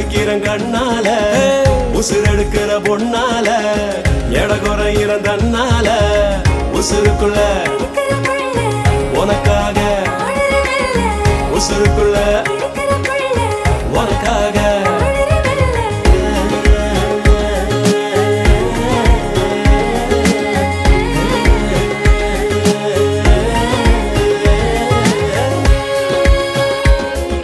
முழிக்கிறன் கண்ணால உசுரெடுக்கிற பொண்ணால எட குறையிற தன்னால உசுருக்குள்ள உனக்காக உசுருக்குள்ள உனக்காக